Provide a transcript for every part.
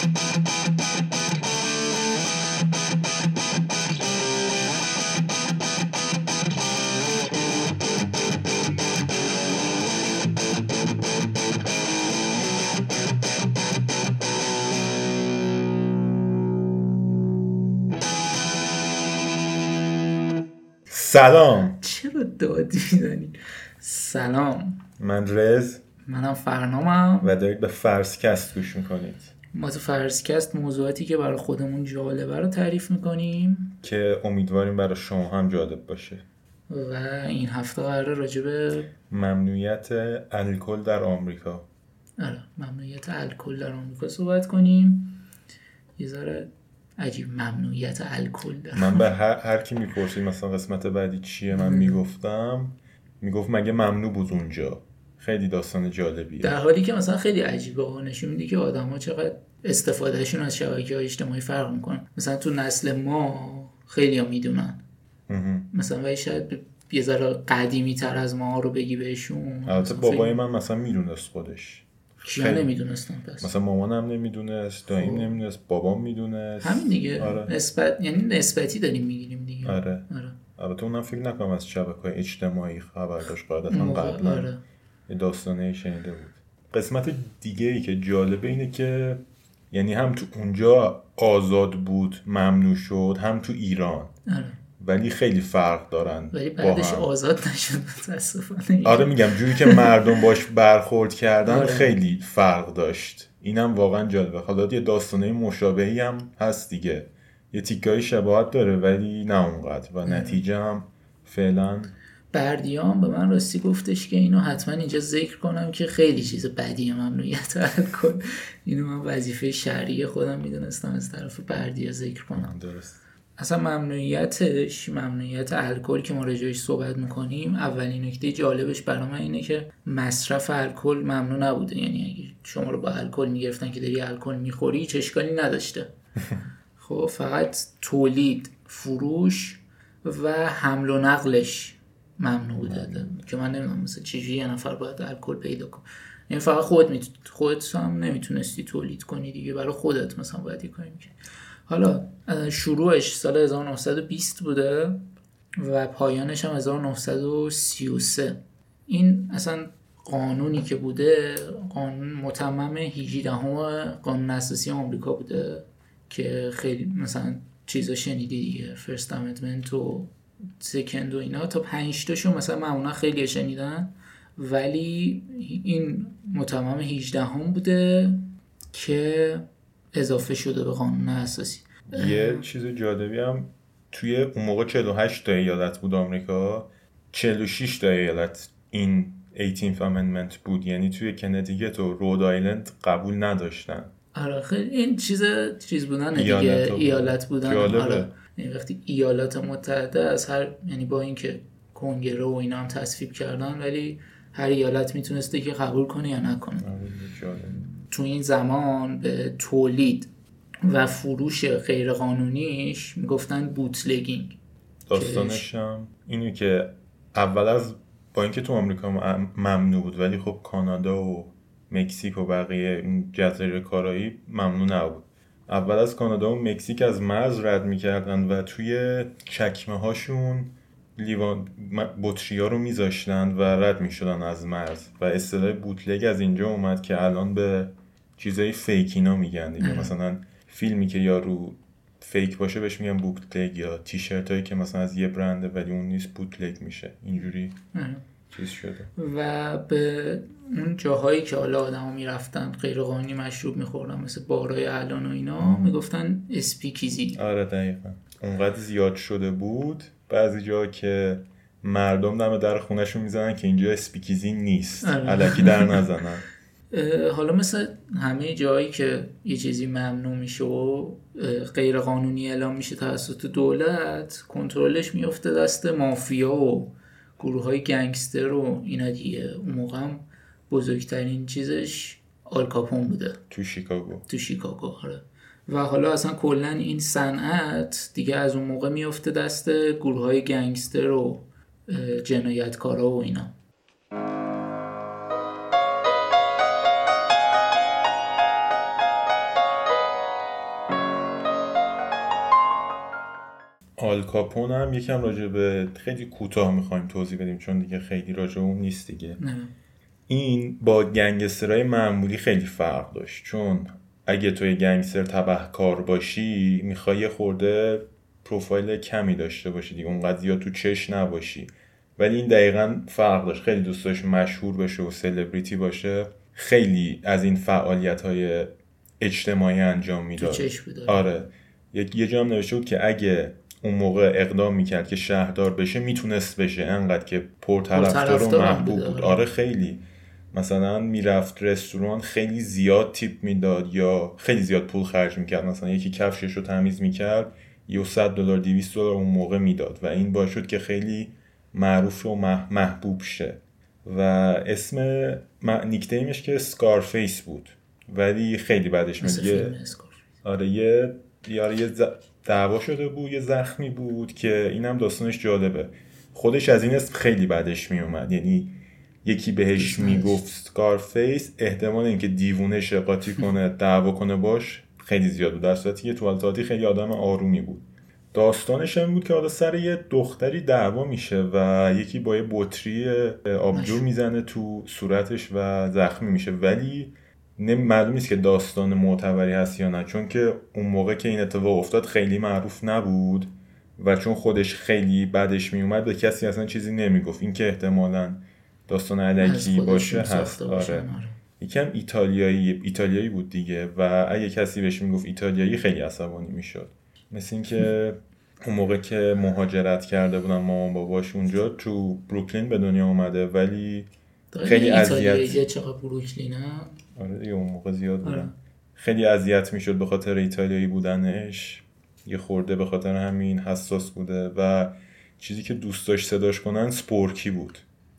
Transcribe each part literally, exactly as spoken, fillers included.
سلام. چرا دادی میزنی؟ سلام، من رز، منم فرنامم و دارید به فرسکست گوش میکنید. ما تو فرسکست موضوعاتی که برای خودمون جالبه رو تعریف میکنیم که امیدواریم برای شما هم جالب باشه. و این هفته قراره راجع به ممنوعیت الکل در آمریکا. آره ممنوعیت الکل در آمریکا صحبت کنیم. یه ذره عجیب ممنوعیت الکل در من به هر, هر کی میپرسید مثلا قسمت بعدی چیه من میگفتم میگفت مگه ممنوع بود اونجا. خیلی داستان جالبیه، در حالی که مثلا خیلی عجیبه ها، نشون میده که آدم ها چقدر استفادهشون از شبکه‌های اجتماعی فرق میکنن. مثلا تو نسل ما خیلی ها میدونن، مثلا ولی شاید یه ذره قدیمی تر از ما رو بگی بهشون. البته بابای من مثلا میدونست خودش. کیا نمیدونستن پس؟ مثلا مامانم نمیدونست، داییم نمیدونست، بابام میدونست. همین دیگه. آره. نسبت یعنی نسبتی داریم میگیریم دیگه. آره. آره. البته اونم فکر نکنم از شبکه‌های اجتماعی خبر داشت قاعدتا قبلا. آره. یه داستانه شنیده بود. قسمت دیگه ای که جالبه اینه که یعنی هم تو اونجا آزاد بود ممنوع شد، هم تو ایران. آره. ولی خیلی فرق دارن. ولی بعدش آزاد نشد متاسفانه. آره میگم جوری که مردم باش برخورد کردن آره. خیلی فرق داشت. اینم واقعا جالبه. حالا یه داستانه مشابهی هم هست دیگه، یه تیکایی شباهت داره ولی نه اونقدر و نتیجه هم فعلا. بردیام به من راستی گفتش که اینو حتما اینجا ذکر کنم که خیلی چیز بدیه ممنوعیت الکل. اینو من وظیفه شرعی خودم میدونستم از طرف بردیا ذکر کنم. درست. اصلا ممنوعیتش ممنوعیت الکل که ما راجعش صحبت میکنیم، اولین نکته جالبش برای من اینه که مصرف الکل ممنوع نبوده. یعنی اگه شما رو با الکل میگرفتن که داری الکل میخوری هیچ اشکالی نداشته. خب فقط تولید، فروش و حمل و نقلش ممنوع بوده که من نمیدونم مثلا چجوری یه نفر باید الکل پیدا کنه. یعنی فقط خودت میتونی، خودت هم نمیتونستی تولید کنی دیگه، برای خودت مثلا باید یه کاری میکنی. حالا شروعش سال هزار و نهصد و بیست بوده و پایانش هم هزار و نهصد و سی و سه. این اصلا قانونی که بوده قانون متمم هجدهم قانون اساسی آمریکا بوده که خیلی مثلا چیزا شنیدی دیگه، فرست امندمنت و سکند و اینا، تا پنج تاشو مثلا معمولا خیلی شنیدن، ولی این متمم هجدهم بوده که اضافه شده به قانون اساسی. یه چیز جالبی هم توی اون موقع چهل و هشت تا ایالت بود آمریکا، چهل و شش تا ایالت این هجدهم امندمنت بود. یعنی توی کنتیکت و رود آیلند قبول نداشتن. آره خیلی این چیز چیز بودن دیگه، ایالت, ایالت بودن. جالبه. آره یعنی وقتی ایالات متحده از هر، یعنی با اینکه کنگره و اینا هم تصویب کردن ولی هر ایالت میتونسته که قبول کنه یا نکنه. آره تو این زمان به تولید و فروش غیر قانونیش میگفتن بوتلگینگ. داستانش هم اینه که اول از با اینکه تو آمریکا ممنوع بود ولی خب کانادا و مکزیک و بقیه این جزایر کارائیب ممنوع نبود. اول از کانادا و مکزیک از مرز رد میکردن و توی چکمه هاشون لیوان بطریا رو میذاشتن و رد میشدن از مرز و اصطلاح بوتلگ از اینجا اومد که الان به چیزای فیکینا میگن دیگه. مثلا فیلمی که یارو فیک باشه بهش میگن بوتلگ، یا تیشرت هایی که مثلا از یه برنده ولی اون نیست بوتلگ میشه. اینجوری چیز شده. و به اون جاهایی که حالا آدم ها میرفتن غیر قانونی مشروب میخوردن مثل بارای الان و اینا میگفتن اسپیکیزی. آره دقیقا. اونقدر زیاد شده بود بعضی جا که مردم دم در خونهشون میزنن که اینجا اسپیکیزی نیست، الکی در نزنن. حالا مثل همه جایی که یه چیزی ممنوع میشه و غیر قانونی اعلام میشه توسط دولت، کنترلش میفته دست مافیا و گروه های گنگستر و اینا دیگه. اون موقع هم بزرگترین چیزش آل کاپون بوده تو شیکاگو. تو شیکاگو آره. و حالا اصلا کلن این صنعت دیگه از اون موقع میفته دست گروه های گنگستر و جنایتکارا و اینا. آل کاپون هم یکم راجع به خیلی کوتاه میخوایم توضیح بدیم چون دیگه خیلی راجع اون نیست دیگه. نه. این با گنگسترهای معمولی خیلی فرق داشت، چون اگه توی گنگستر تبهکار باشی میخوای یه خورده پروفایل کمی داشته باشی دیگه، اونقدر زیاد تو چش نباشی، ولی این دقیقاً فرق داشت. خیلی دوست داشت مشهور بشه و سلبریتی باشه، خیلی از این فعالیت‌های اجتماعی انجام میداد. تو چش بود. آره یه یه جام نوشته بود که اگه اون موقع اقدام میکرد که شهردار بشه میتونست بشه، انقدر که پرطرفدار و محبوب بود. آره خیلی مثلا میرفت رستوران خیلی زیاد تیپ میداد یا خیلی زیاد پول خرج میکرد، مثلا یکی کفشش رو تمیز میکرد یا صد دلار دویست دلار اون موقع میداد و این باعث شد که خیلی معروف و محبوب شه. و اسم نیک‌نیمش که اسکارفیس بود، ولی خیلی بعدش میگه آره یه یاره یه دعوا شده بود، یه زخمی بود که اینم داستانش جالبه. خودش از این اسم خیلی بعدش میومد، یعنی یکی بهش میگفت اسکارفیس، احتمال اینکه دیوونه شه قاطی کنه دعوا کنه باش خیلی زیاد بود، در صورتی که تو الزاتی خیلی آدم آرومی بود. داستانش هم بود که حالا سر یه دختری دعوا میشه و یکی با یه بطری آبجو میزنه تو صورتش و زخمی میشه، ولی معلوم نیست که داستان معتبری هست یا نه، چون که اون موقع که این اتفاق افتاد خیلی معروف نبود و چون خودش خیلی بعدش میومد به کسی اصلا چیزی نمیگفت. این که احتمالاً داستان الکی باشه هست. آره یکم ایتالیایی ایتالیایی بود دیگه و اگه کسی بهش میگفت ایتالیایی خیلی عصبانی میشد. مثل این که اون موقع که مهاجرت کرده بودن مامان باباش اونجا تو بروکلین به دنیا اومده، ولی خیلی اذیت چقدر بروکلینه. آره دیگه اون موقع زیاد بودن. آره. خیلی اذیت میشد به خاطر ایتالیایی بودنش، یه خورده به خاطر همین حساس بوده و چیزی که دوست داشت صداش کنن سپورکی بود.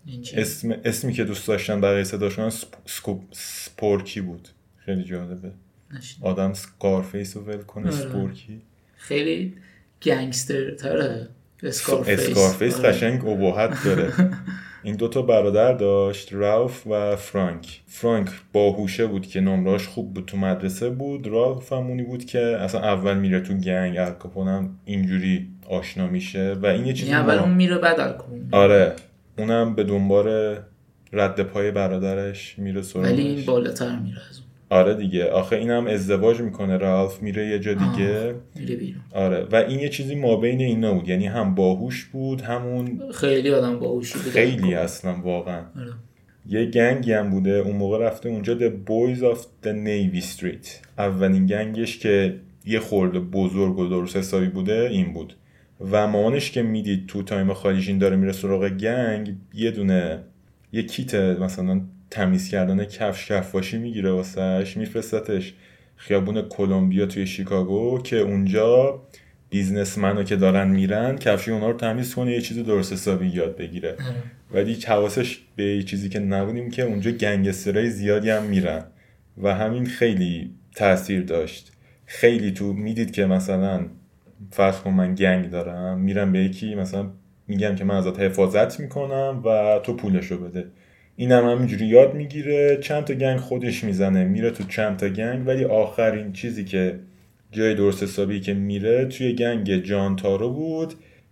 اسم اسمی که دوست داشتن برای صداش کنن سپ... سپورکی بود. خیلی جالبه. نشید. آدم اسکارفیس رو ول کنه. آره. سپورکی خیلی گنگستر تره اسکارفیس. اسکارفیس قشنگ ابهت داره. این دوتا برادر داشت، راوف و فرانک. فرانک باهوشه بود که نمره‌اش خوب بود، تو مدرسه بود. راوف همونی بود که اصلا اول میره تو گنگ، الکاپون هم اینجوری آشنا میشه و این یه چیزی اول اون میره بعد الکاپون. آره اونم به دنبال رد پای برادرش میره سراغش، ولی این بالاتر میره از اون. آره دیگه آخه اینم ازدواج میکنه، رالف میره یه جا دیگه میره بیرون. آره و این یه چیزی مابین اینا بود، یعنی هم باهوش بود همون خیلی آدم باهوشی بود، خیلی اصلا واقعا. آره. یه گنگی هم بوده اون موقع رفته اونجا، The Boys of the Navy Street. اولین گنگش که یه خورده بزرگ و درست حسابی بوده این بود و مامانش که میدید تو تایم خالیشین داره میره سراغ گنگ، یه دونه یه کیت مثلا تمیز کردن کفش کفاشی میگیره واسش، میفرستتش خیابون کلمبیا توی شیکاگو که اونجا بیزنسمنو که دارن میرن کفشی اونا رو تمیز کنه، یه چیز درست حسابی یاد بگیره. ولی حواسش به یه چیزی که نبودیم که اونجا گنگسترای زیادی هم میرن و همین خیلی تاثیر داشت. خیلی تو میدید که مثلا فرض کن من گنگ دارم، میرم به یکی مثلا میگم که من ازت حفاظت میکنم و تو پولشو بده، اینم هم همینجوری یاد میگیره، چند تا گنگ خودش میزنه، میره تو چند تا گنگ، ولی آخرین چیزی که جای درست حسابی که میره توی گنگ جان تارو بود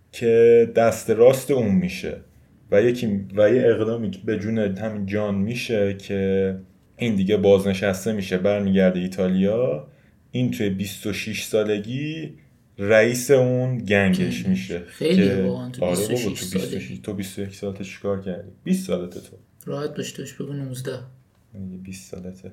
که دست راست اون میشه و یکی و یه اقدامی به جون همین جان میشه که این دیگه بازنشسته میشه، برمیگرده ایتالیا. این توی بیست و شش سالگی رئیس اون گنگش میشه. خیلی واقعا تو بیست و شش سالگی. تو بیست و یک سالته چیکار کردی؟ بیست سالته تو. راحت داشتش بگو نوزده. یعنی بیست سالته.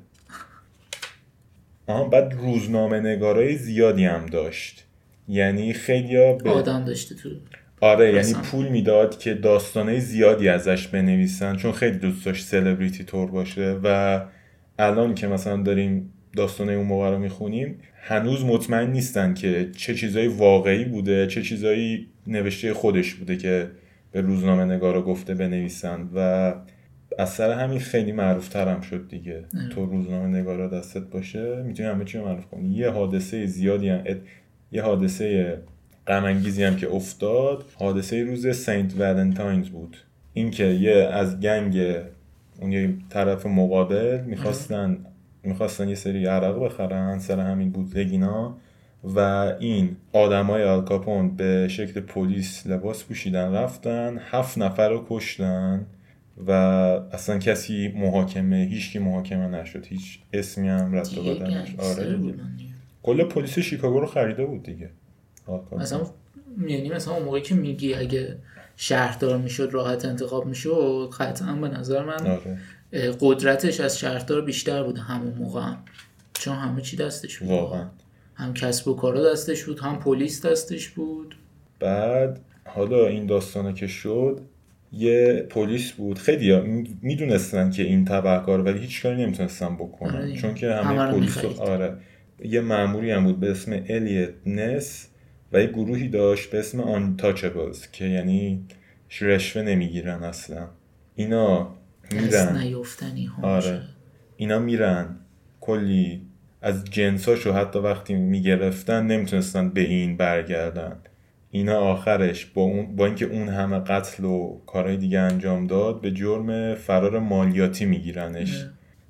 آها بعد روزنامه نگارای زیادی هم داشت. یعنی خیلیا به آدم داشته تو. آره یعنی پول میداد که داستانه زیادی ازش بنویسن، چون خیلی دوست داشت سلبریتی تور باشه و الان که مثلا داریم داستانه اون موقع رو میخونیم هنوز مطمئن نیستن که چه چیزایی واقعی بوده چه چیزایی نوشته خودش بوده که به روزنامه نگارا گفته بنویسن و اثر همین خیلی معروف تر هم شد دیگه. اه. تو روزنامه نگارا دستت باشه میتونی همه چی رو معروف کنی. یه حادثه زیادی هم ات... یه حادثه غم انگیزی هم که افتاد، حادثه روز سنت ولنتاینز بود. این که یه از گنگ اون یه طرف مقابل میخواستن میخواستن یه سری عرق بخرن، سر همین بوتلگینا و این آدمای آلکاپون به شکل پلیس لباس پوشیدن رفتن هفت نفر رو کشتن و اصلا کسی محاکمه هیچکی محاکمه نشد، هیچ اسمی هم رد و بدل نشد. آره دیگه کل پلیس شیکاگو رو خریده بود دیگه مثلا. یعنی مثلا اون موقعی که میگی اگه شهردار میشد راحت انتخاب میشد، قطعا به نظر من آره. قدرتش از شهردار بیشتر بود همون موقع هم. چون همه چی دستش بود واقعا، هم کسب و کارا دستش بود، هم پلیس دستش بود. بعد حالا این داستانه که شد، یه پلیس بود، خیلی میدونستن که این تبهکار ولی هیچ کاری نمیتونستن بکنن. آره چون که همه پلیس رو آره یه مأموری هم بود به اسم الیت نس و یه گروهی داشت به اسم آنتاچبلز که یعنی رشوه نمیگیرن اصلا. اینا میرن نیفتنی ها. آره اینا میرن کلی از جنساشو حتی وقتی میگرفتن نمیتونستن به این برگردن. اینا آخرش با اون با اینکه اون همه قتل و کارهای دیگه انجام داد به جرم فرار مالیاتی میگیرنش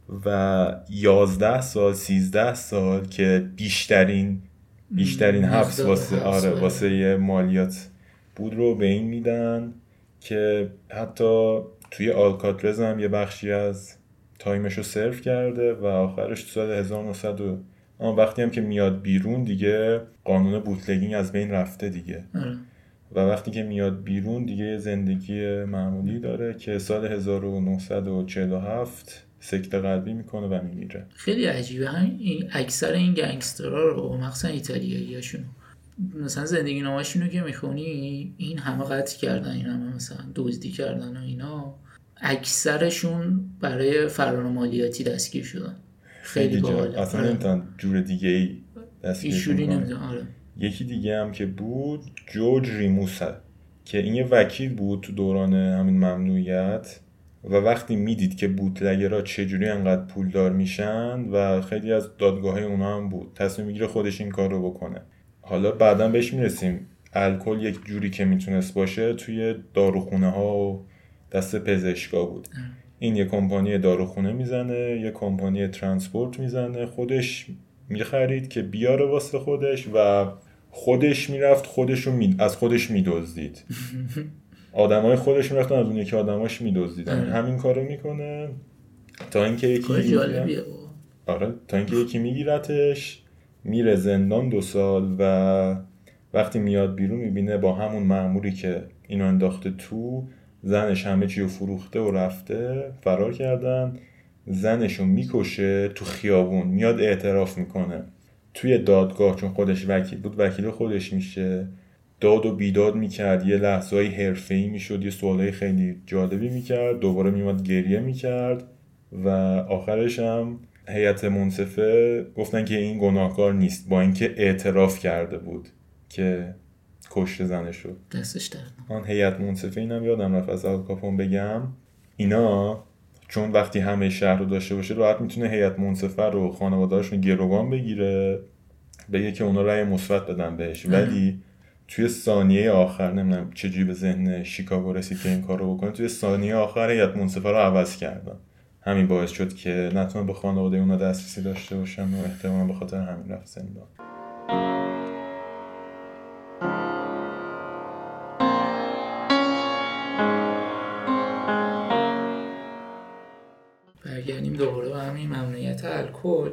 و یازده سال سیزده سال که بیشترین بیشترین حبس واسه آره واسه مالیات بود رو به این میدن که حتی توی آلکاترز هم یه بخشی از تایمش رو سرو کرده و آخرش تو سال هزار و نهصد اما وقتی هم که میاد بیرون دیگه قانون بوتلگینگ از بین رفته دیگه اه. و وقتی که میاد بیرون دیگه زندگی معمولی داره که سال هزار و نهصد و چهل و هفت سکته قلبی میکنه و میمیره. خیلی عجیبه هم این اکثر این گنگسترها رو مخصوصا ایتالیایی‌هاشون مثلا زندگی نامه‌شون رو که میخونی این همه قتل کردن، این همه مثلا دزدی کردن و اینا، اکثرشون برای فرار مالیاتی دستگیر شدن. خیلی باحال. اصلا نمیتونن جور دیگه ای دستگیر کنن. آره. یکی دیگه هم که بود جورج ریموسا که این یه وکیل بود تو دوران همین ممنوعیت و وقتی میدید که بوتلگرها چجوری انقدر پولدار میشن و خیلی از دادگاه‌های اونا هم بود، تصمیم میگیره خودش این کار رو بکنه. حالا بعداً بهش میرسیم. الکل یک جوری که میتونست باشه توی داروخونه ها و دست پزشکا بود. این یه کمپانی داروخونه میزنه، یه کمپانی ترانسپورت میزنه، خودش میخرید که بیاره واسه خودش و خودش میرفت خودشو می... از خودش میدزدید. آدمای خودش میرفتن از اون یکی آدماش میدزدیدن. همین کارو میکنه تا اینکه یکی جالبیه. آره تا اینکه یکی میگیرتش، میره زندان دو سال و وقتی میاد بیرون میبینه با همون مأموری که اینو انداخته تو، زنش همه چی رو فروخته و رفته، فرار کردن. زنشو میکشه تو خیابون، میاد اعتراف میکنه توی دادگاه چون خودش وکیل بود، وکیل خودش میشه، داد و بیداد میکرد، یه لحظه‌ای حرفه‌ای میشد، یه سوالای خیلی جالبی میکرد، دوباره میومد گریه میکرد و آخرش هم هیئت منصفه گفتن که این گناهکار نیست با اینکه اعتراف کرده بود که کشته زنشو. دستش درد. آن هیئت منصفه اینم یادم رفت از آلکاپون بگم، اینا چون وقتی همه شهر رو داشته باشه راحت میتونه هیئت منصفه رو خانواده‌اشون گروگان بگیره، بگه که اونا رأی مثبت بدن بهش، ولی توی ثانیه آخر نمیدونم چجوری به ذهن شیکاگو رسید که این کارو بکنه، توی ثانیه آخر هیئت منصفه رو عوض کردن. همین باعث شد که نتونه به خانواده اونا دسترسی داشته باشن و احتمالاً به خاطر همین رفت زندان. برگردیم دوباره به همین ممنوعیت الکل.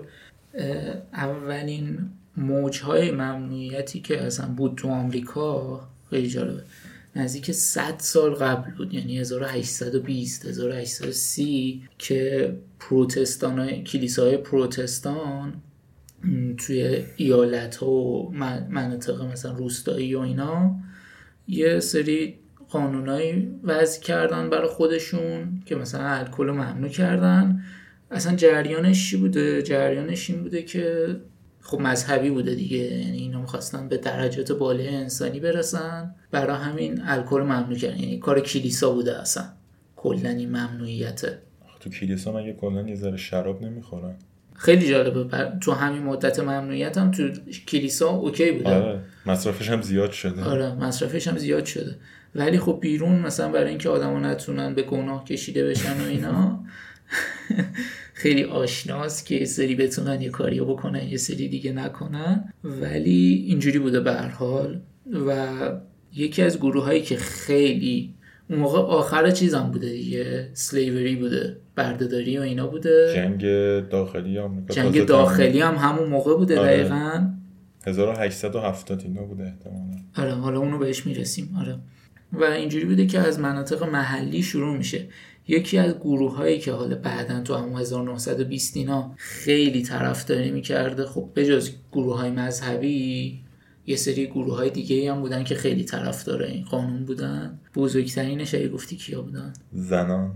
اولین موج‌های ممنوعیتی که اصلا بود تو آمریکا خیلی جالبه، نزدیک صد سال قبل بود، یعنی هزار و هشتصد و بیست هزار و هشتصد و سی که پروتستانای کلیساهای پروتستان توی ایالت‌ها و مناطق مثلا روستایی و اینا یه سری قانونایی وضع کردن برای خودشون که مثلا الکل رو ممنوع کردن. اصلا جریانش چی بوده؟ جریانش این بوده که خب مذهبی بوده دیگه، یعنی اینا می‌خواستن به درجات بالای انسانی برسن، برای همین الکل ممنوع کردن. یعنی کار کلیسا بوده اصلا کلاً این ممنوعیته. تو کلیسا مگه کلاً یه ذره شراب نمیخورن؟ خیلی جالبه بر... تو همین مدت ممنوعیت هم تو کلیسا اوکی بوده. آره مصرفش هم زیاد شده. آره مصرفش هم زیاد شده، ولی خب بیرون مثلا برای اینکه آدما نتونن به گناه کشیده بشن و اینا خیلی آشناست که یه سری بتونن یه کاری بکنن یه سری دیگه نکنن، ولی اینجوری بوده به هر حال. و یکی از گروه هایی که خیلی اون موقع آخر چیزم بوده دیگه، سلیوری بوده، بردهداری و اینا بوده، جنگ داخلی آمریکا، جنگ داخلی هم همون موقع بوده. آره. دقیقاً هزار و هشتصد و هفتاد اینا بوده احتمالاً. آره حالا اونو بهش میرسیم. آره. و اینجوری بوده که از مناطق محلی شروع میشه. یکی از گروه هایی که حالا بعداً تو همون هزار و نهصد و بیست اینا خیلی طرفداری میکرده، خب به جز گروه های مذهبی یه سری گروه های دیگه هم بودن که خیلی طرفدار این قانون بودن. بزرگترینش اگه گفتی کیا بودن؟ زنان.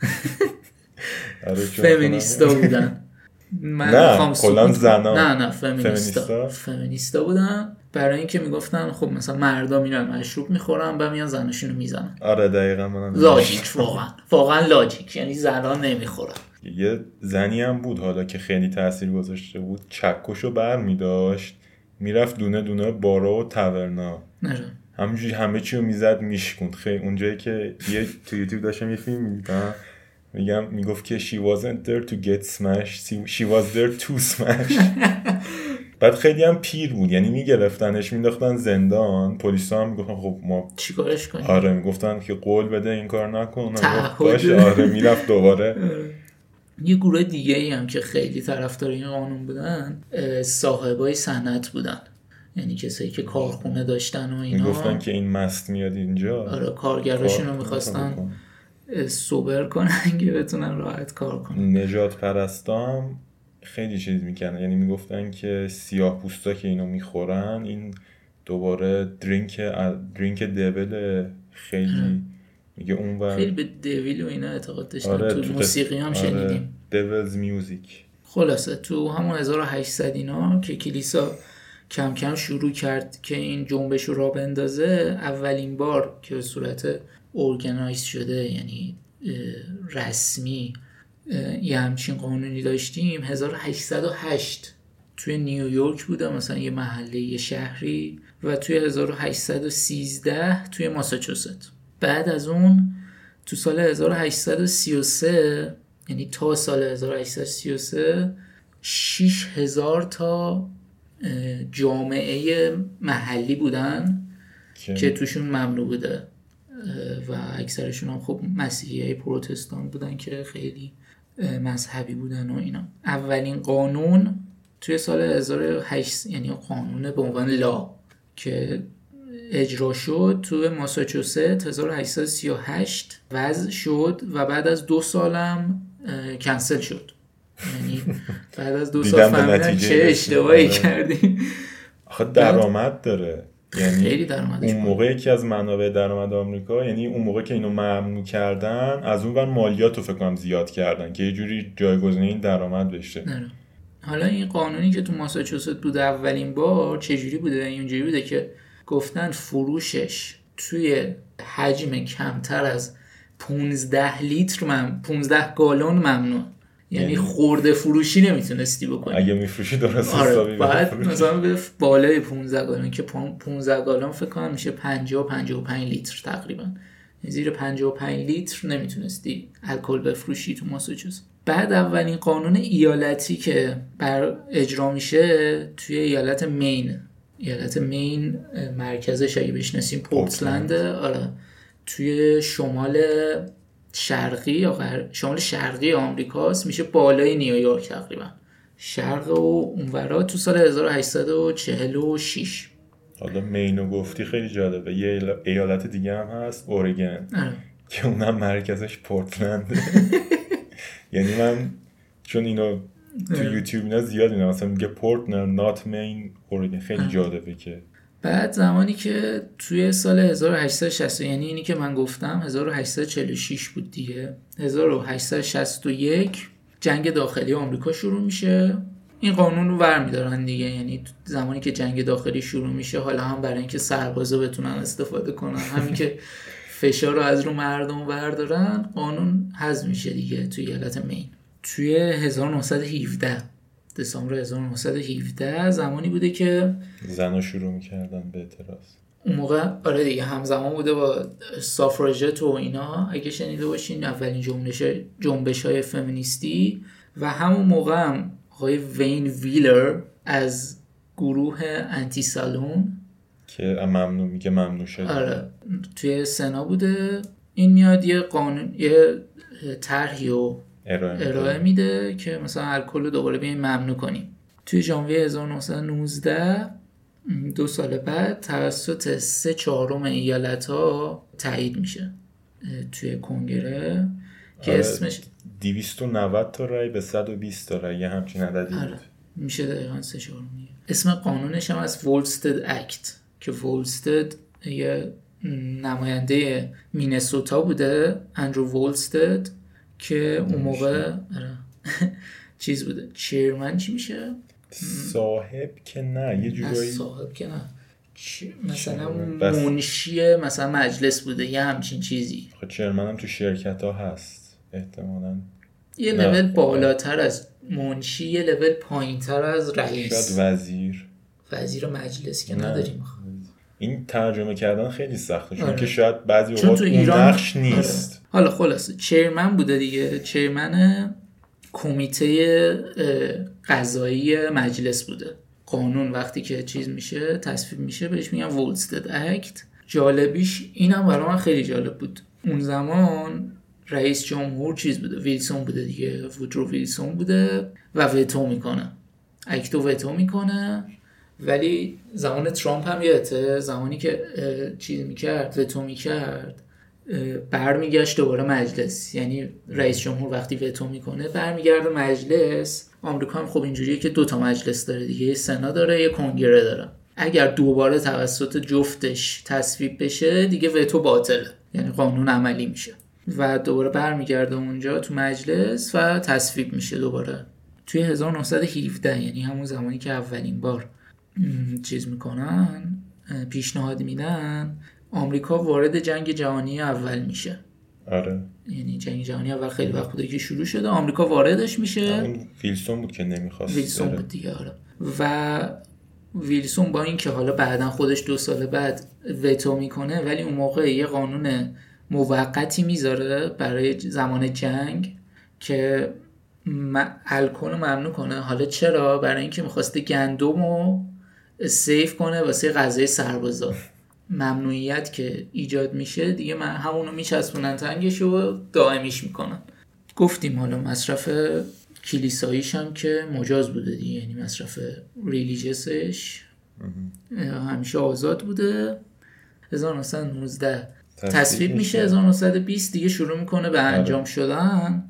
فمینیستا بودن. من نه کلا زنان. نه نه فمینیستا. فمینیستا بودن، برای اینکه میگفتن خب مثلا مردا میرن مشروب میخورن و میان زناشونو میزنن. آره دقیقاً منم لاجیک، واقعا واقعا لاجیک، یعنی زنان نمیخورن. یه زنی هم بود حالا که خیلی تاثیر گذاشته بود، چکشو برمی‌داشت میرفت دونه دونه بارا و تاورنا، همینجوری همه چی رو میزد میشکوند. خیلی اونجایی که یه تو یوتیوب داشتم یه فیلم میدیدم، میگم میگفت که she wasn't there to get smashed, she was there to smash. بعد خیلی هم پیر بود، یعنی میگرفتنش مینداختن زندان، پلیسا هم میگفتن خب ما چیکارش کنیم. آره میگفتن که قول بده این کار نکن، باشه آره میرفت دوباره. یه گروه دیگه ای هم که خیلی طرفدار این قانون بودن صاحبای صنعت بودن، یعنی کسایی که کارخونه داشتن و اینا، میگفتن که این مست میاد اینجا. آره کارگراشون رو میخواستن سوبر کنن که بتونن راحت کار کنن. نجات پرستام خیلی چیز میکنن، یعنی میگفتن که سیاه پوستا که اینو میخورن این دوباره درینک درینک دیول، خیلی میگه اون و خیلی به دیویل و اینا اعتقاد داشتن. آره تو, تو موسیقی هم آره شنیدیم دیولز میوزیک. خلاصه تو همون هزار و هشتصد اینا که کلیسا کم کم شروع کرد که این جنبش رو راه بندازه، اولین بار که به صورت ارگانایز شده یعنی رسمی یه همچین قانونی داشتیم هزار و هشتصد و هشت توی نیویورک بوده، مثلا یه محله یه شهری، و توی هزار و هشتصد و سیزده توی ماساچوست. بعد از اون تو سال هزار و هشتصد و سی و سه یعنی تا سال هزار و هشتصد و سی و سه شش هزار تا جامعه محلی بودن که, که توشون ممنوع بوده و اکثرشون هم خب مسیحیای پروتستان بودن که خیلی مذهبی بودن و اینا. اولین قانون توی سال هزار و هشتصد یعنی قانون به عنوان لا که اجرا شد توی ماساچوست هزار و هشتصد و سی و هشت وضع شد و بعد از دو سالم کنسل شد. یعنی بعد از دو سال فهمیدن چه اشتباهی کردیم. آخه درآمد داره، یعنی خیلی درآمد. اون موقع یکی از منابع درآمد آمریکا، یعنی اون موقع که اینو ممنوع کردن از اون ور مالیاتو فکر کنم زیاد کردن که یه جوری جایگزین این درآمد بشه. نه. حالا این قانونی که تو ماساچوست بوده اولین بار چجوری بوده؟ اینجوری بوده که گفتن فروشش توی حجم کمتر از پانزده لیتر من پانزده گالون ممنوع، یعنی خورده فروشی نمیتونستی بکنی. اگه میفروشی درست آره حسابی بعد مثلا به بالای پانزده گالون که پانزده گالون فکر کنم میشه پنجاه پنجاه و پنج لیتر تقریبا، زیر پنجاه و پنج لیتر نمیتونستی الکل بفروشی تو ماساچوست. بعد اولین قانون ایالتی که بر اجرا میشه توی ایالت مین، ایالت مین مرکزش اگه بشناسیم پورتلند، آره توی شمال شرقی یا غر... شمال شرقی آمریکاست، میشه بالای نیویورک تقریبا، شرق و اونورا، تو سال هزار و هشتصد و چهل و شش. حالا مینو گفتی خیلی جالبه، یه ایالت دیگه هم هست اورگن که اونم مرکزش پورتلند. یعنی من چون اینو تو یوتیوب اینا زیاد میدونم، مثلا میگه پورتلند نات مین اورگن، خیلی جالبه. که بعد زمانی که توی سال هزار و هشتصد و شصت یعنی اینی که من گفتم هزار و هشتصد و چهل و شش بود دیگه، هزار و هشتصد و شصت و یک جنگ داخلی آمریکا شروع میشه، این قانون رو برمی‌دارن دیگه. یعنی زمانی که جنگ داخلی شروع میشه، حالا هم برای اینکه سربازا بتونن استفاده کنن، همین که فشار رو از رو مردم بردارن، قانون حذف میشه دیگه توی ایالت مین. توی هزار و نهصد و هفده دسامبر هزار و نهصد و هفده زمانی بوده که زنا شروع می‌کردن به اعتراض. اون موقع آره دیگه همزمان بوده با سافراژت و اینا، اگه شنیده باشین اولین جنبش جنبش‌های فمینیستی، و همون موقع هم آقای وین ویلر از گروه انتی سالون که ممنوع میگه ممنوع شده، آره توی سنا بوده، این میاد یه قانون یه طرحی رو ارائه, ارائه میده که مثلا الکل رو دوباره بیایم ممنوع کنیم. توی ژانویه هزار و نهصد و نوزده دو سال بعد توسط سه چهارم ایالت‌ها تایید میشه توی کنگره که آره اسمش دویست و نود تا رای به صد و بیست تا رای یه همچین عددی بود. آره میشه دقیقاً سه چهارم. اسم قانونش هم از وولستد اکت که وولستد یه نماینده مینسوتا بوده، اندرو وولستد، که اون موقع چیز بوده چیرمن، چی میشه؟ صاحب که نه یه جورایی صاحب که نه مثلا منشی مثلا مجلس بوده یه همچین چیزی. خب چیرمن هم تو شرکت ها هست احتمالاً یه لول بالاتر از منشی، یه لول پایین تر از رئیس، شاید وزیر وزیر مجلس که نداریم. این ترجمه کردن خیلی سخته چون آره. که شاید بعضی اوقات اون نقش نیست. آره. حالا خلاصه چیرمن بوده دیگه، چیرمن کمیته قضایی مجلس بوده. قانون وقتی که چیز میشه تصویب میشه بهش میگن وولستد اکت. جالبیش اینم برای من خیلی جالب بود، اون زمان رئیس جمهور چیز بوده، ویلسون بوده دیگه، وودرو ویلسون بوده و وتو میکنه، اکتو وتو میکنه. ولی زمان ترامپ هم یادته زمانی که چیز میکرد وتو میکرد برمیگشت دوباره مجلس، یعنی رئیس جمهور وقتی وتو میکنه برمیگرده مجلس. آمریکا هم خب اینجوریه که دو تا مجلس داره دیگه، یه سنا داره یه کنگره داره. اگر دوباره توسط جفتش تصویب بشه دیگه وتو باطله، یعنی قانون عملی میشه و دوباره برمیگرده اونجا تو مجلس و تصویب میشه دوباره. توی هزار و نهصد و هفده یعنی همون زمانی که اولین بار چیز میکنن پیشنهاد میدن آمریکا وارد جنگ جهانی اول میشه. آره یعنی جنگ جهانی اول خیلی وقت بوده که شروع شده، آمریکا واردش میشه. اون ویلسون بود که نمیخواست. ویلسون بود دیگه آره. و ویلسون با این که حالا بعدن خودش دو سال بعد وتو میکنه ولی اون موقع یه قانون موقتی میذاره برای زمان جنگ که الکل رو ممنوع کنه. حالا چرا؟ برای اینکه میخواسته گندم رو سیف کنه واسه غذای سربازا. ممنوعیت که ایجاد میشه دیگه من همونو میچسبونن تنگش و دائمیش میکنن. گفتیم حالا مصرف کلیساییش هم که مجاز بوده دیگه، یعنی مصرف ریلیجیسش همیشه آزاد بوده. هزار و نهصد و نوزده تصویب میشه، هزار و نهصد و بیست دیگه شروع میکنه به انجام شدن.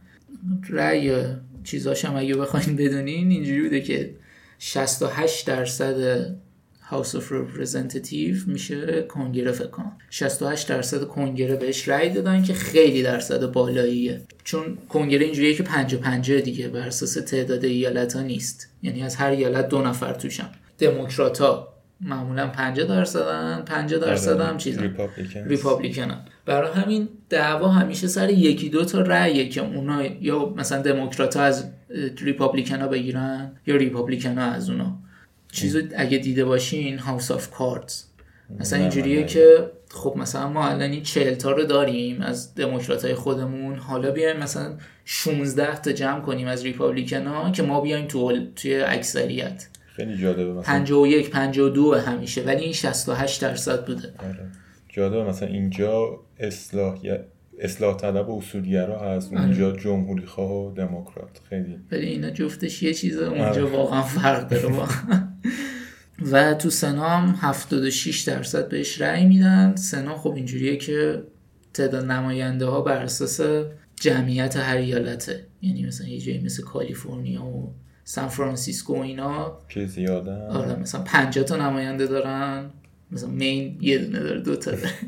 رأی چیزاش هم اگه بخواین بدونین اینجوری بوده که شصت و هشت درصد House of Representative میشه کنگره، فکر کنم شصت و هشت درصد کنگره بهش رأی دادن که خیلی درصد بالاییه، چون کنگره اینجوریه که پنجاه پنجاه دیگه بر اساس تعداد ایالت‌ها نیست، یعنی از هر ایالت دو نفر توشن. دموکرات‌ها معمولا پنجاه درصدن، پنجاه درصد هم چیزن ریپابلیکنن. برای همین دعوا همیشه سر یکی دو تا رأیه که اونا یا مثلا دموکرات‌ها از ریپابلیکن‌ها بگیرن یا ریپابلیکن‌ها از اونا. چیزو اگه دیده باشین هاوس آف کاردز مثلا اینجوریه که خب مثلا ما الان این چهل تا رو داریم از دموکراتای خودمون، حالا بیایم مثلا شانزده تا جمع کنیم از ریپابلیکن‌ها که ما بیایم تو توی اکثریت. خیلی جالبه مثلا پنجاه و یک پنجاه و دو همیشه، ولی این شصت و هشت درصد بوده. آره جالبه مثلا اینجا اصلاح اصلاح طلب و اصولگرا هست، اونجا جمهوری خواه و دموکرات. خیلی ولی اینا جفتش یه چیزه، اونجا واقعا فرق داره. و تو سنا هم هفتاد و شش درصد بهش رأی میدن. سنا خب اینجوریه که تعداد نماینده ها بر اساس جمعیت هر ایالته، یعنی مثلا یه جایی مثل کالیفرنیا و سان فرانسیسکو اینا که زیاده. آره مثلا پنجاه تا نماینده دارن، مثلا مین یه دونه داره، دو تا داره.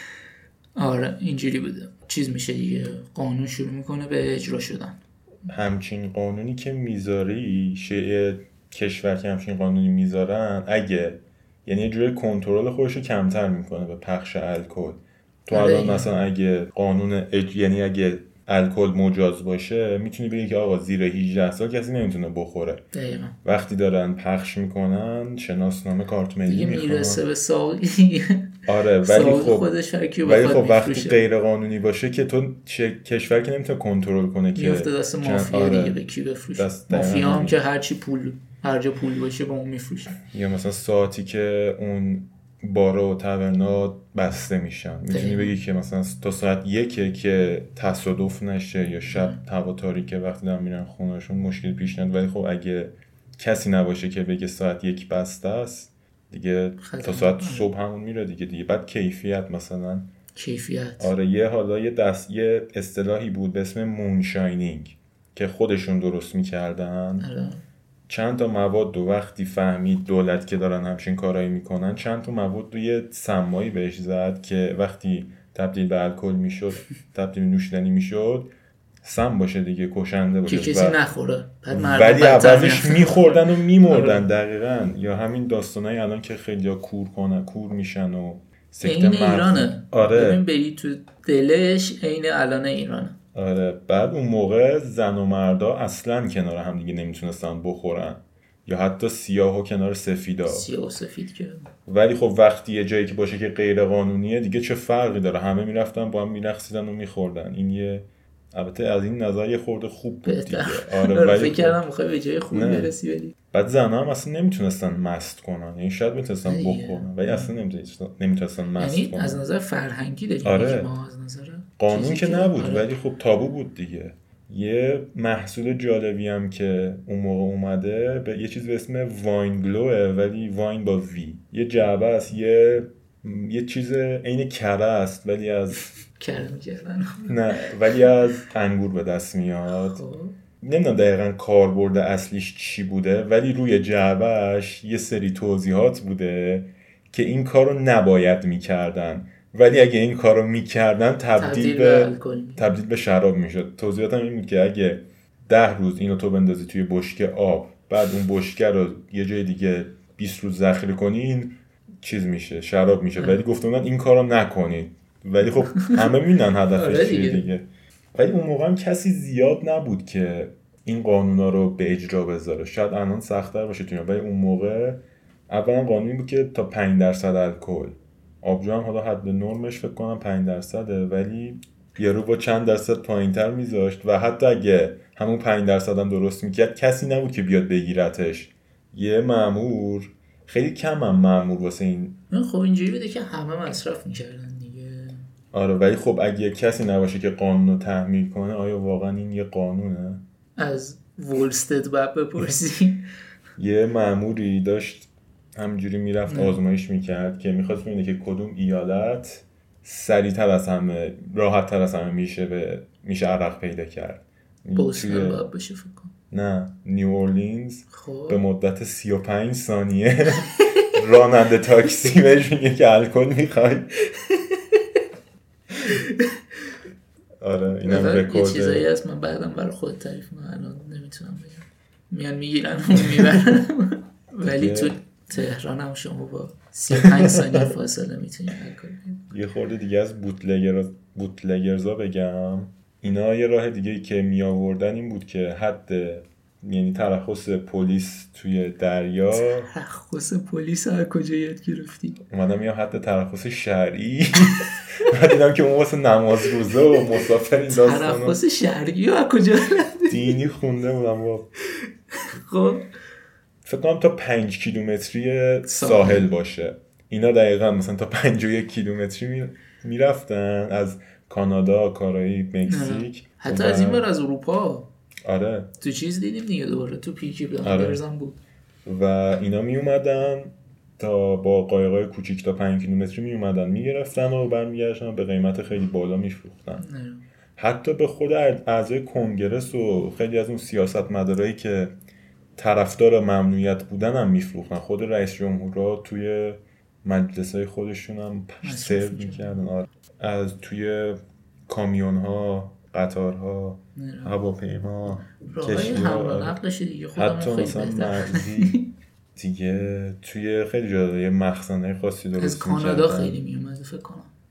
آره اینجوری بوده. چیز میشه دیگه، قانون شروع میکنه به اجرا شدن. همچین قانونی که میذاری شیء کشور که همچین قانونی میذارن، اگه یعنی یه جوری کنترل خودشو کمتر میکنه به پخش الکل. تو الان مثلا اگه قانون اج... یعنی اگه الکل مجاز باشه میتونی بگی که آقا زیر هجده سال کسی نمیتونه بخوره. دقیقاً. وقتی دارن پخش میکنن شناسنامه کارت ملی میخوان دیگه میرسه به ساقی. آره ولی خب خودش هرکی ولی بخواد خب وقتی میفروشه. غیر قانونی باشه که تو چه کشور که نمیتونه کنترل کنه که میفته دست مافیا آره. دیگه به کی بفروشه. دست مافیا هم که هرچی پول هر جا پول باشه به اون میفروشه. یا مثلا ساعتی که اون بارا و تاورنا بسته میشن میتونی بگی که مثلا تا ساعت یکه که تصادف نشه یا شب هوا تاریکه وقتی دارن میرن خونهشون مشکل پیش نیاد. ولی خب اگه کسی نباشه که بگه ساعت یک بسته است دیگه تا ساعت صبح همون میره دیگه دیگه بعد کیفیت مثلا کیفیت آره یه حالا یه دست یه اصطلاحی بود به اسم مونشاینینگ که خودشون درست میکردن. آره. چند تا مواد و وقتی فهمید دولت که دارن همچین کارایی میکنن چند تا مواد رو یه سمایی بهش زد که وقتی تبدیل به الکل میشد تبدیل به نوشیدنی میشد سم باشه دیگه کشنده باشه که کسی و... نخوره ولی اولش میخوردن و میمردن. دقیقاً. یا همین داستانای الان که خیلی کور کنن کور میشن و این ایرانه. آره ببین بری تو دلش عین الان ایرانه. آره بعد اون موقع زن و مردا اصلا کنار هم دیگه نمیتونستن بخورن یا حتی سیاه و کنار سفیدا سیاه و سفید که ولی خب وقتی یه جایی که باشه که غیر قانونیه دیگه چه فرقی داره همه میرفتن با هم میرقصیدن و میخوردن. این یه البته از این نظر یه خورده خوب بود دیگه. آره ولی فکر کردم میخوای به جای خوب برسی ولی بعد زنها هم اصلا نمیتونستن مست کنن یعنی شاید میتونستن بخورن ولی اصلا نمیتونستن مست یعنی کنن. از نظر فرهنگی داریم آره. ما از نظر قانون که نبود آره. ولی خب تابو بود دیگه. یه محصول جالبی هم که اون موقع اومده به یه چیز به اسم واین گلوه ولی واین با وی یه جعبه است یه یه چیز عین کره است ولی از کره می‌کردن نه ولی از انگور به دست میاد. نمیدونم دقیقاً کاربرد اصلیش چی بوده ولی روی جعبهش یه سری توضیحات بوده که این کارو نباید میکردن ولی اگه این کارو میکردن تبدیل به تبدیل به شراب میشد. توضیحات هم این بود که اگه ده روز اینو تو بندازی توی بشکه آب بعد اون بشکه رو یه جای دیگه بیست روز ذخیره کنی این چیز میشه شراب میشه ولی گفتم من این کارو نکنید ولی خب همه میدونن هدفش چیه دیگه. ولی اون موقع هم کسی زیاد نبود که این قانونا رو به اجرا بذاره. شاید الان سخت‌تر باشه تو ولی اون موقع اولا قانونی بود که تا پنج درصد الکل آبجو هم حالا حد نرمش فکر کنم پنج درصده ولی یارو با چند درصد پایین‌تر میذاشت و حتی اگه همون پنج درصد هم درست میکرد کسی نبود که بیاد بگیرتش. یه مأمور خیلی کم هم مأمور واسه این خب اینجوری بوده که همه مصرف میکردن دیگه. آره ولی خب اگه کسی نباشه که قانون رو تحمیل کنه آیا واقعا این یه قانونه؟ از وولستد باید بپرسی. یه مأموری داشت همجوری میرفت آزمایش میکرد که میخواست ببینه که کدوم ایالت سریعتر از همه راحت‌تر از همه میشه به میشه عرق پیدا کرد. بوستون باید بشه فکر کنم. نه نیو اورلینز. خب. به مدت سی و پنج ثانیه راننده تاکسی بهش میگه که الکل میخوای. آره اینم رکورد. یه چیزایی هست من بعدم برای خود تعریف میکنم الان نمیتونم بگم. میان میگیرن و میبرن ولی تو تهران هم شما با سی و پنج ثانیه فاصله میتونید الکل یه خورده دیگه از بوتلگر بوتلگرزا بگم. اینا یه راه دیگه که می آوردن این بود که حد یعنی ترخص پلیس توی دریا. ترخص پلیس از کجا یاد گرفتی؟ اومدم یا حد ترخص شرعی بعد دیدم که اون واسه نماز روزه و مسافر این داستانا. ترخص شرعی از کجا دینی خونده بودم با. خب فکر کنم تا پنج کیلومتری ساحل باشه. اینا دقیقا مثلا تا پنج و یک کیلومتری میرفتن از کانادا، کارائیب، مکزیک. حتی از این بر از اروپا. آره. تو چیز دیدیم دیگه دوباره تو پیکی بلندرز هم بود. و اینا می اومدن تا با قایقای کوچیک تا پنج کیلومتری می اومدن میگرفتن و برمیگشتن به قیمت خیلی بالا میفروختن. حتی به خود اعضای کنگرس و خیلی از اون سیاستمدارایی که طرفدار ممنوعیت بودن هم میفروختن. خود رئیس جمهورها توی مجلسای خودشون هم سرو میکردن. از توی کامیون ها، قطارها، هواپیما، کشتی‌ها، حتی مثلا مرزی دیگه توی خیلی جاهای مخزن‌های خاصی درست از کانادا خیلی میومد فکر کنم.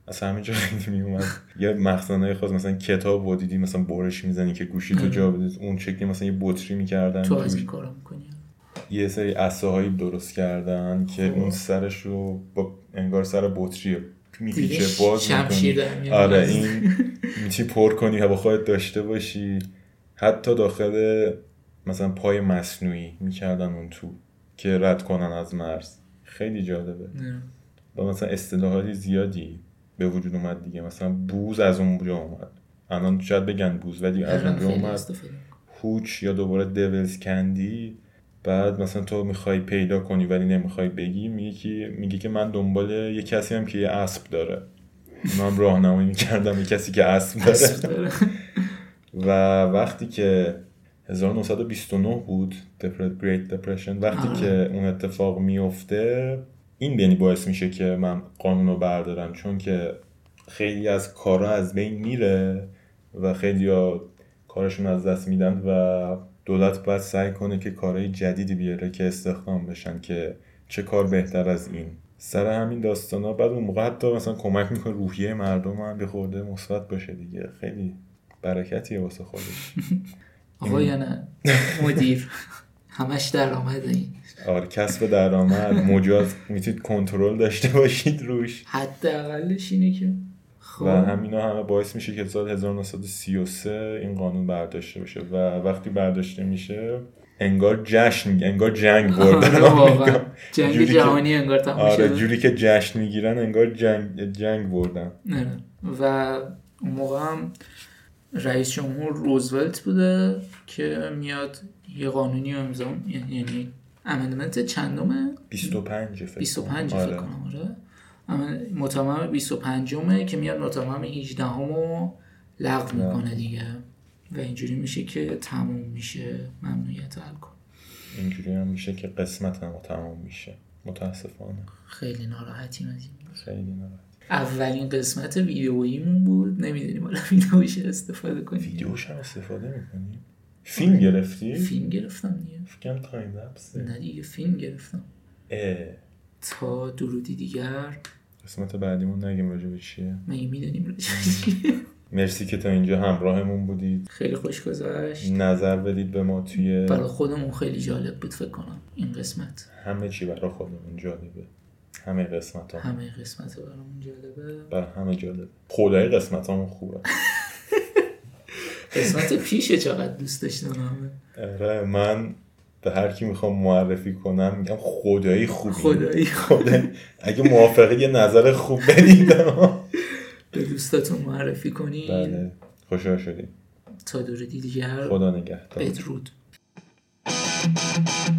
از همینجا خیلی میومد. یه مخزنای خاص مثلا کتاب بودیدی مثلا برش میزنی که گوشی تو جا بدید، اون شکلی مثلا یه بطری میکردن تو از این کارا میکنی. یه سری عصاهایی درست کردن که اون سرش رو با انگار سر بطری میپیچه باز میکنی. آره این میتونی پر کنی هوا خودت داشته باشی. حتی داخل مثلا پای مصنوعی میکردن اون تو که رد کنن از مرز. خیلی جالبه. با مثلا اصطلاحاتی زیادی به وجود اومد دیگه. مثلا بوز از اونجا اومد. الان شاید بگن بوز ولی از اونجا اومد. هوچ یا دوباره دیولز کندی. بعد مثلا تو میخوای پیدا کنی ولی نمیخوای بگی، میگی که میگی که من دنبال یه کسی هم که یه اسب داره. من راهنمایی میکردم یه کسی که اسب داره. و وقتی که هزار و نهصد و بیست و نه بود Great Depression، وقتی آه. که اون اتفاق میفته این یعنی باعث میشه که من قانون رو بردارم، چون که خیلی از کارا از بین میره و خیلی ها کارشون از دست میدن و دولت باید سعی کنه که کارهای جدیدی بیاره که استخدام بشن، که چه کار بهتر از این. سر همین داستانا بعد اون موقع حتی مثلا کمک میکنه روحیه مردم هم به خورده مثبت باشه دیگه. خیلی برکتیه واسه خودش. آقا یا نه مدیر همش درآمده این. آره کسب درآمد مجاز میتونید کنترل داشته باشید روش. حداقلش اینه که خب. و همینا همه باعث میشه که سال هزار و نهصد و سی و سه این قانون برداشته بشه و وقتی برداشته میشه انگار جشن، انگار جنگ بردن. واقعا جنگ جهانی انگار تموم شده. آره جوری که جشن میگیرن انگار جنگ جنگ بردن. و اون موقع هم رئیس جمهور روزولت بوده که میاد یه قانونی امضا، یعنی امندمنت چندمه؟ بیست و پنج فکر بیست و پنج فکر کنم. آره متمم بیست و پنجمه که میاد متمم هجدهمو لغو میکنه دیگه و اینجوری میشه که تموم میشه ممنوعیت الکل. اینجوری هم میشه که قسمت هم تموم میشه. متاسفانه خیلی ناراحتیم از این. خیلی ناراحت. اولین قسمت ویدئوییمون بود، نمیدونیم حالا ویدئوش استفاده کنیم. ویدئوش هم استفاده میکنیم؟ فیلم گرفتی؟ فیلم گرفتم دیگه. فکرم تایم لپسه. نه دیگه فیلم گرفتم. اه. تا درودی دیگر. قسمت بعدیمون نگیم راجع به چیه؟ مگه میدونیم راجع به چیه؟ مرسی که تا اینجا همراهمون بودید. خیلی خوش گذشت. نظر بدید به ما توی. برای خودمون خیلی جالب بود فکر کنم این قسمت. همه چی برای خودمون جالبه. همه قسمت ها همه قسمت ها برامون جالبه. برای همه جالبه. خدای قسمت همون خوبه. قسمت پیشه چقدر دوست داشتم همه. آره من به هر کی میخوام معرفی کنم میگم خدایی خوبی. خدایی خدایی. اگه موافقه یه نظر خوب بدید به دوستاتون معرفی کنید. بله خوشحال شدیم. تا درودی دیگر. خدا نگهدار. بدرود.